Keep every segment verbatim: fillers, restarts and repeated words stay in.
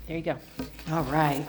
There you go. All right.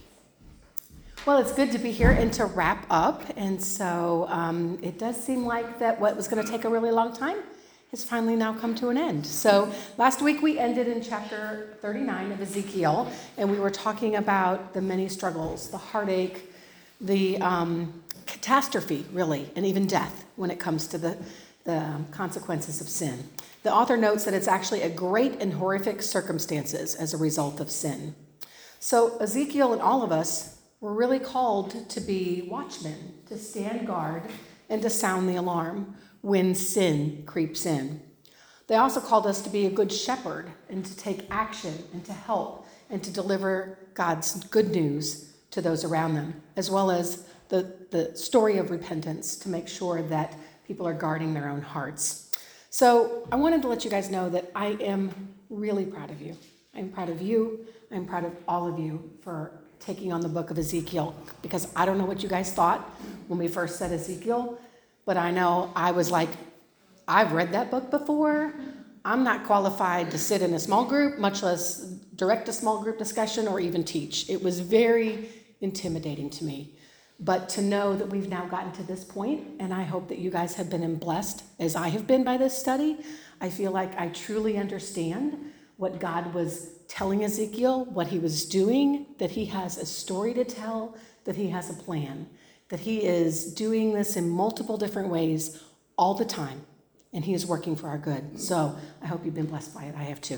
Well, it's good to be here and to wrap up. And so um, it does seem like that what was going to take a really long time has finally now come to an end. So last week we ended in chapter thirty-nine of Ezekiel, and we were talking about the many struggles, the heartache, the um, catastrophe, really, and even death when it comes to the, the consequences of sin. The author notes that it's actually a great and horrific circumstances as a result of sin. So Ezekiel and all of us were really called to be watchmen, to stand guard and to sound the alarm when sin creeps in. They also called us to be a good shepherd and to take action and to help and to deliver God's good news to those around them, as well as the, the story of repentance to make sure that people are guarding their own hearts. So I wanted to let you guys know that I am really proud of you. I'm proud of you. I'm proud of all of you for taking on the book of Ezekiel, because I don't know what you guys thought when we first said Ezekiel, but I know I was like, I've read that book before. I'm not qualified to sit in a small group, much less direct a small group discussion or even teach. It was very intimidating to me. But to know that we've now gotten to this point, and I hope that you guys have been blessed as I have been by this study. I feel like I truly understand what God was telling Ezekiel, what he was doing, that he has a story to tell, that he has a plan, that he is doing this in multiple different ways all the time, and he is working for our good. So I hope you've been blessed by it. I have too.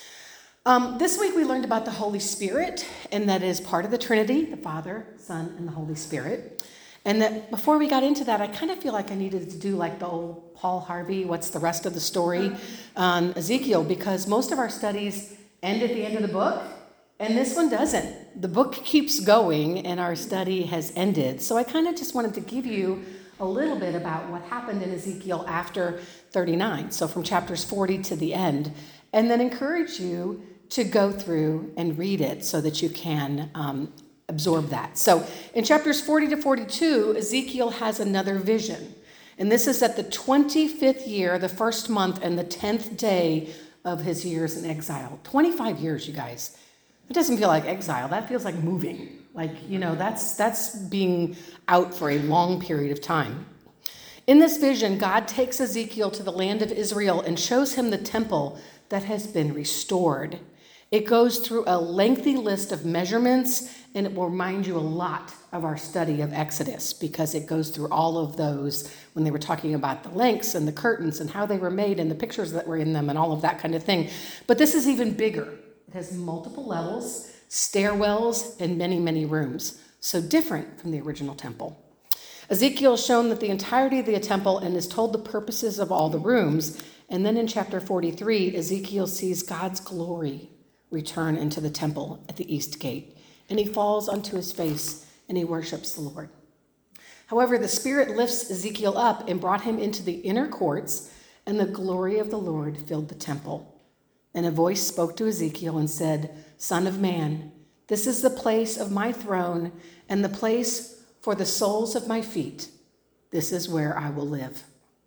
Um, this week we learned about the Holy Spirit, and that is part of the Trinity, the Father, Son, and the Holy Spirit. And that before we got into that, I kind of feel like I needed to do like the old Paul Harvey, what's the rest of the story on Ezekiel, because most of our studies end at the end of the book, and this one doesn't. The book keeps going, and our study has ended. So I kind of just wanted to give you a little bit about what happened in Ezekiel after thirty-nine, so from chapters forty to the end, and then encourage you to go through and read it so that you can um, absorb that. So in chapters forty to forty-two, Ezekiel has another vision. And this is at the twenty-fifth year, the first month, and the tenth day of his years in exile. twenty-five years, you guys. It doesn't feel like exile. That feels like moving. Like, you know, that's that's being out for a long period of time. In this vision, God takes Ezekiel to the land of Israel and shows him the temple that has been restored. It goes through a lengthy list of measurements, and it will remind you a lot of our study of Exodus, because it goes through all of those when they were talking about the lengths and the curtains and how they were made and the pictures that were in them and all of that kind of thing. But this is even bigger. It has multiple levels, stairwells, and many, many rooms. So different from the original temple. Ezekiel is shown that the entirety of the temple and is told the purposes of all the rooms. And then in chapter forty-three, Ezekiel sees God's glory return into the temple at the east gate, and he falls onto his face and he worships the Lord. However, the Spirit lifts Ezekiel up and brought him into the inner courts, and the glory of the Lord filled the temple. And a voice spoke to Ezekiel and said, "Son of man, this is the place of my throne and the place for the soles of my feet. This is where I will live."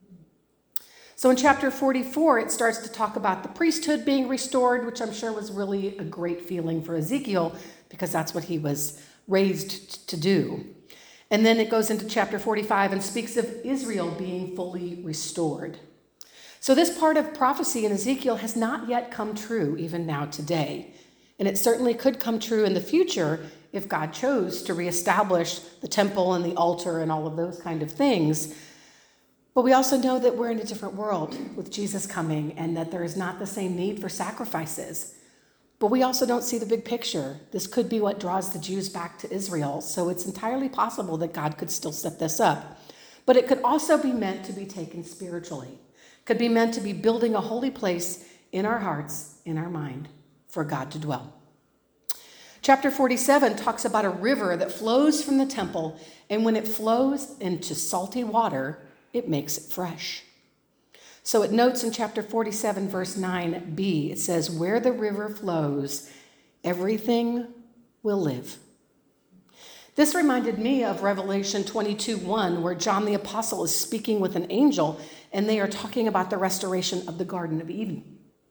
So in chapter forty-four, it starts to talk about the priesthood being restored, which I'm sure was really a great feeling for Ezekiel, because that's what he was raised to do. And then it goes into chapter forty-five and speaks of Israel being fully restored. So this part of prophecy in Ezekiel has not yet come true even now today. And it certainly could come true in the future if God chose to reestablish the temple and the altar and all of those kind of things. But we also know that we're in a different world with Jesus coming, and that there is not the same need for sacrifices. But we also don't see the big picture. This could be what draws the Jews back to Israel. So it's entirely possible that God could still set this up. But it could also be meant to be taken spiritually. It could be meant to be building a holy place in our hearts, in our mind, for God to dwell. Chapter forty-seven talks about a river that flows from the temple, and when it flows into salty water, it makes it fresh. So it notes in chapter forty-seven, verse nine b, it says, "Where the river flows, everything will live." This reminded me of Revelation twenty-two one, where John the Apostle is speaking with an angel, and they are talking about the restoration of the Garden of Eden.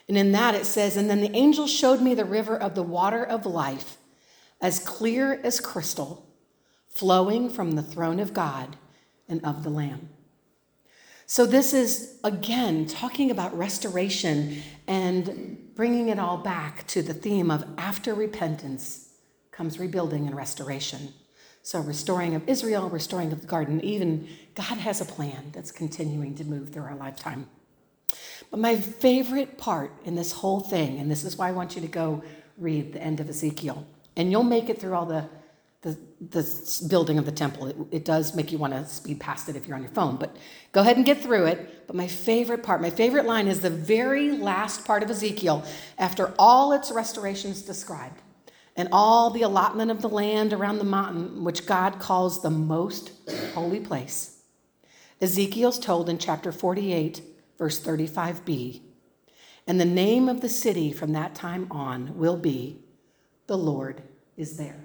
And in that it says, and then the angel showed me the river of the water of life, as clear as crystal, flowing from the throne of God and of the Lamb. So this is, again, talking about restoration and bringing it all back to the theme of after repentance comes rebuilding and restoration. So restoring of Israel, restoring of the Garden of Eden, God has a plan that's continuing to move through our lifetime. But my favorite part in this whole thing, and this is why I want you to go read the end of Ezekiel, and you'll make it through all the The, the building of the temple. It, it does make you want to speed past it if you're on your phone, but go ahead and get through it. But my favorite part, my favorite line is the very last part of Ezekiel, after all its restorations described and all the allotment of the land around the mountain, which God calls the most holy place. Ezekiel's told in chapter forty-eight, verse thirty-five b, and the name of the city from that time on will be, the Lord is there.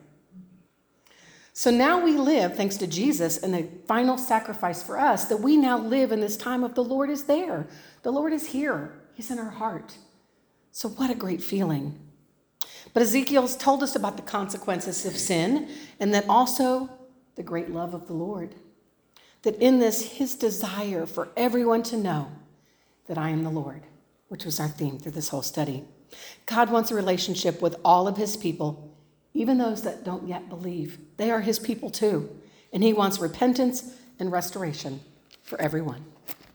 So now we live, thanks to Jesus and the final sacrifice for us, that we now live in this time of the Lord is there. The Lord is here. He's in our heart. So what a great feeling. But Ezekiel's told us about the consequences of sin, and that also the great love of the Lord. That in this, his desire for everyone to know that I am the Lord, which was our theme through this whole study. God wants a relationship with all of his people, even those that don't yet believe. They are his people too. And he wants repentance and restoration for everyone.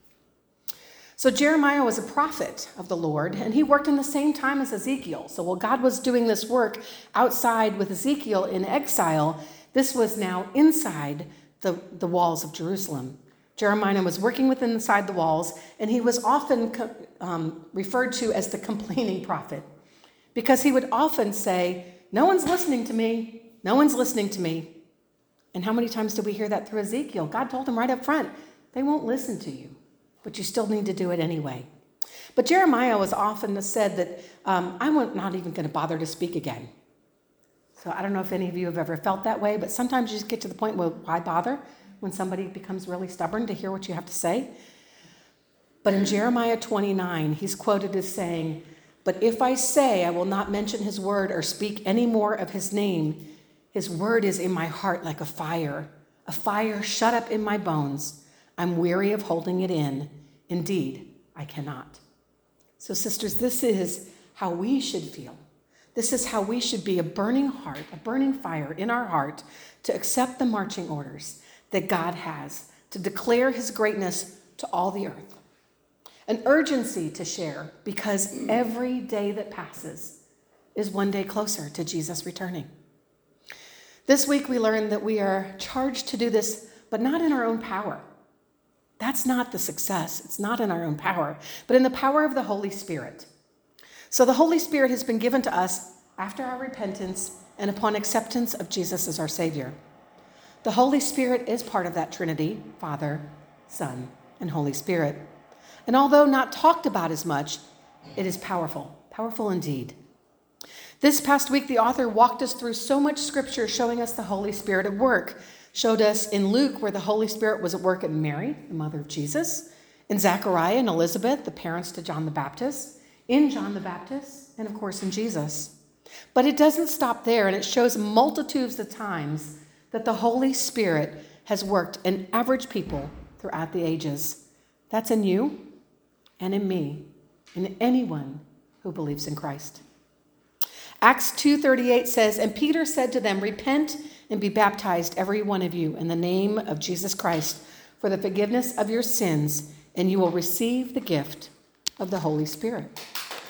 So Jeremiah was a prophet of the Lord, and he worked in the same time as Ezekiel. So while God was doing this work outside with Ezekiel in exile, this was now inside the, the walls of Jerusalem. Jeremiah was working within inside the walls, and he was often um, referred to as the complaining prophet, because he would often say, no one's listening to me. No one's listening to me. And how many times did we hear that through Ezekiel? God told him right up front, they won't listen to you, but you still need to do it anyway. But Jeremiah was often said that um, I'm not even going to bother to speak again. So I don't know if any of you have ever felt that way, but sometimes you just get to the point where why bother when somebody becomes really stubborn to hear what you have to say? But in Jeremiah twenty-nine, he's quoted as saying, but if I say I will not mention his word or speak any more of his name, his word is in my heart like a fire, a fire shut up in my bones. I'm weary of holding it in. Indeed, I cannot. So sisters, this is how we should feel. This is how we should be, a burning heart, a burning fire in our heart to accept the marching orders that God has, to declare his greatness to all the earth. An urgency to share, because every day that passes is one day closer to Jesus returning. This week we learned that we are charged to do this, but not in our own power. That's not the success. It's not in our own power, but in the power of the Holy Spirit. So the Holy Spirit has been given to us after our repentance and upon acceptance of Jesus as our Savior. The Holy Spirit is part of that Trinity, Father, Son, and Holy Spirit. And although not talked about as much, it is powerful, powerful indeed. This past week, the author walked us through so much scripture showing us the Holy Spirit at work. Showed us in Luke where the Holy Spirit was at work in Mary, the mother of Jesus, in Zechariah and Elizabeth, the parents to John the Baptist, in John the Baptist, and of course in Jesus. But it doesn't stop there, and it shows multitudes of times that the Holy Spirit has worked in average people throughout the ages. That's in you and in me, in anyone who believes in Christ. Acts two thirty-eight says, and Peter said to them, repent and be baptized, every one of you, in the name of Jesus Christ, for the forgiveness of your sins, and you will receive the gift of the Holy Spirit.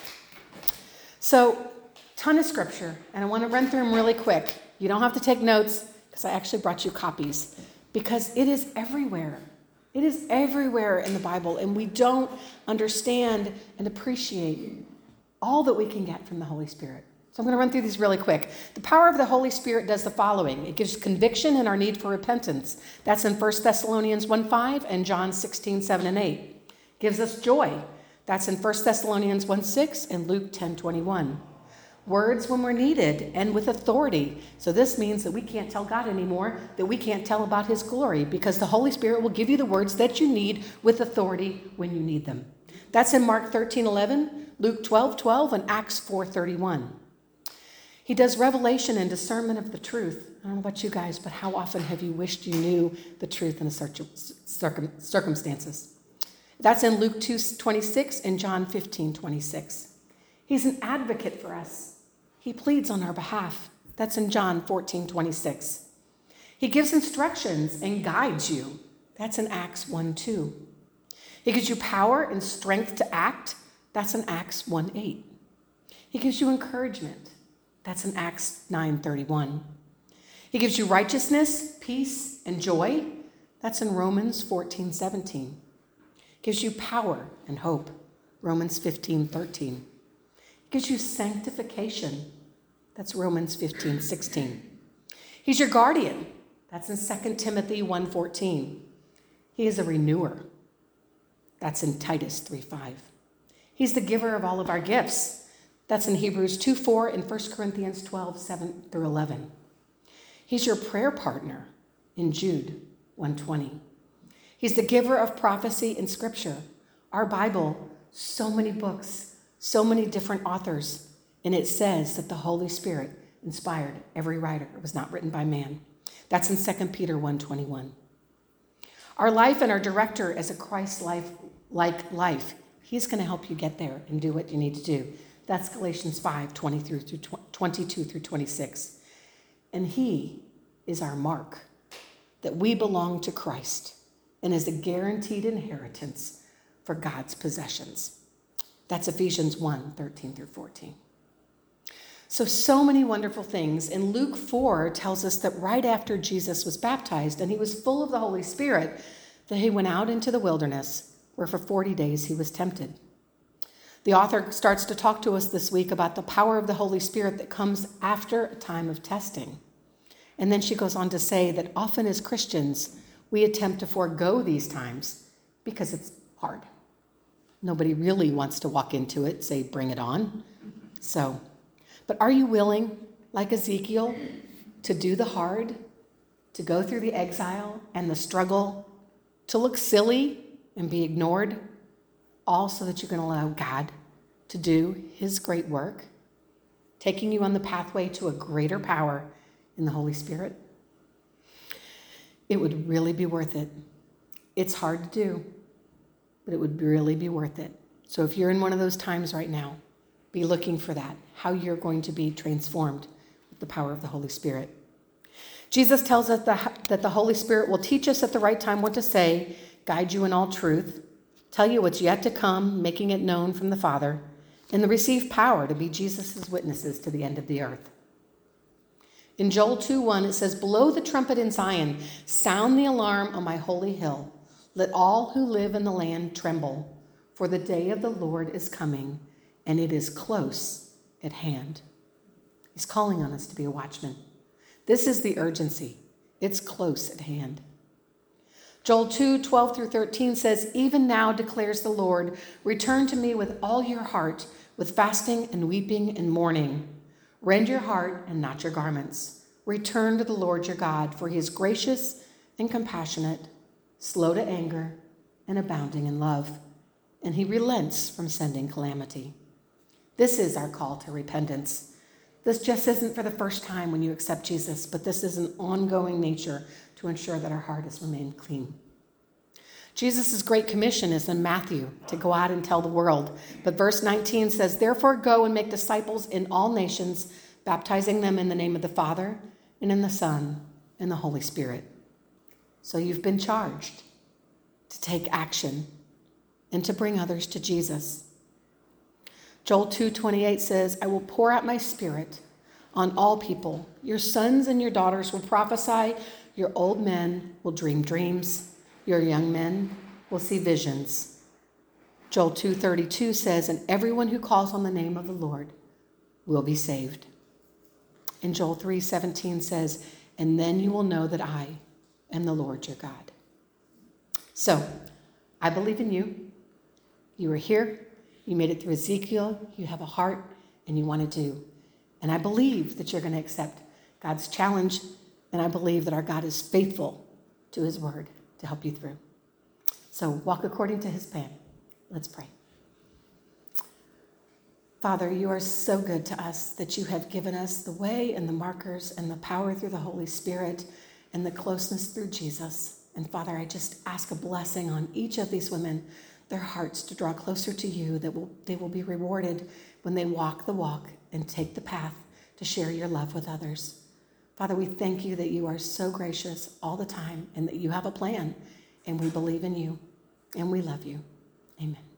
So, ton of scripture, and I want to run through them really quick. You don't have to take notes, because I actually brought you copies, because it is everywhere. It is everywhere in the Bible, and we don't understand and appreciate all that we can get from the Holy Spirit. So I'm going to run through these really quick. The power of the Holy Spirit does the following. It gives conviction in our need for repentance. That's in First Thessalonians one five and John sixteen seven and eight. It gives us joy. That's in First Thessalonians one six and Luke ten twenty-one. Words when we're needed and with authority. So this means that we can't tell God anymore, that we can't tell about his glory, because the Holy Spirit will give you the words that you need with authority when you need them. That's in Mark thirteen eleven, Luke twelve twelve, and Acts four thirty-one. He does revelation and discernment of the truth. I don't know about you guys, but how often have you wished you knew the truth in the circum- circumstances? That's in Luke two twenty-six and John fifteen twenty-six. He's an advocate for us. He pleads on our behalf. That's in John fourteen twenty-six. He gives instructions and guides you. That's in Acts one two. He gives you power and strength to act. That's in Acts one eight. He gives you encouragement. That's in Acts nine thirty-one. He gives you righteousness, peace, and joy. That's in Romans fourteen seventeen. He gives you power and hope. Romans fifteen thirteen. He gives you sanctification. That's Romans fifteen sixteen. He's your guardian. That's in Second Timothy one fourteen. He is a renewer. That's in Titus three five. He's the giver of all of our gifts. That's in Hebrews two four and First Corinthians twelve seven through eleven. He's your prayer partner in Jude one twenty. He's the giver of prophecy in Scripture. Our Bible, so many books, so many different authors, and it says that the Holy Spirit inspired every writer. It was not written by man. That's in Second Peter one twenty-one. Our life and our director as a Christ-like life, he's going to help you get there and do what you need to do. That's Galatians five twenty through twenty-two through twenty-six. And he is our mark that we belong to Christ and is a guaranteed inheritance for God's possessions. That's Ephesians one thirteen through fourteen. So, so many wonderful things. And Luke four tells us that right after Jesus was baptized and he was full of the Holy Spirit, that he went out into the wilderness where for forty days he was tempted. The author starts to talk to us this week about the power of the Holy Spirit that comes after a time of testing. And then she goes on to say that often as Christians, we attempt to forego these times because it's hard. Nobody really wants to walk into it, say, bring it on. So, but are you willing, like Ezekiel, to do the hard, to go through the exile and the struggle, to look silly and be ignored, all so that you can allow God to do his great work, taking you on the pathway to a greater power in the Holy Spirit? It would really be worth it. It's hard to do, but it would really be worth it. So if you're in one of those times right now, be looking for that, how you're going to be transformed with the power of the Holy Spirit. Jesus tells us that the Holy Spirit will teach us at the right time what to say, guide you in all truth, tell you what's yet to come, making it known from the Father, and receive power to be Jesus' witnesses to the end of the earth. In Joel two one, it says, blow the trumpet in Zion, sound the alarm on my holy hill. Let all who live in the land tremble, for the day of the Lord is coming, and it is close at hand. He's calling on us to be a watchman. This is the urgency. It's close at hand. Joel two twelve through thirteen says, even now declares the Lord, return to me with all your heart, with fasting and weeping and mourning. Rend your heart and not your garments. Return to the Lord your God, for he is gracious and compassionate, slow to anger, and abounding in love, and he relents from sending calamity. This is our call to repentance. This just isn't for the first time when you accept Jesus, but this is an ongoing nature to ensure that our heart has remained clean. Jesus' great commission is in Matthew, to go out and tell the world. But verse nineteen says, therefore go and make disciples in all nations, baptizing them in the name of the Father, and in the Son, and the Holy Spirit. So you've been charged to take action and to bring others to Jesus. Joel two twenty-eight says, I will pour out my spirit on all people. Your sons and your daughters will prophesy. Your old men will dream dreams. Your young men will see visions. Joel two thirty-two says, and everyone who calls on the name of the Lord will be saved. And Joel three seventeen says, and then you will know that I am the Lord your God. So, I believe in you. You are here. You made it through Ezekiel. You have a heart, and you want to do. And I believe that you're going to accept God's challenge, and I believe that our God is faithful to his word to help you through. So walk according to his plan. Let's pray. Father, you are so good to us that you have given us the way and the markers and the power through the Holy Spirit and the closeness through Jesus. And Father, I just ask a blessing on each of these women, their hearts to draw closer to you, that will, they will be rewarded when they walk the walk and take the path to share your love with others. Father, we thank you that you are so gracious all the time and that you have a plan, and we believe in you and we love you. Amen.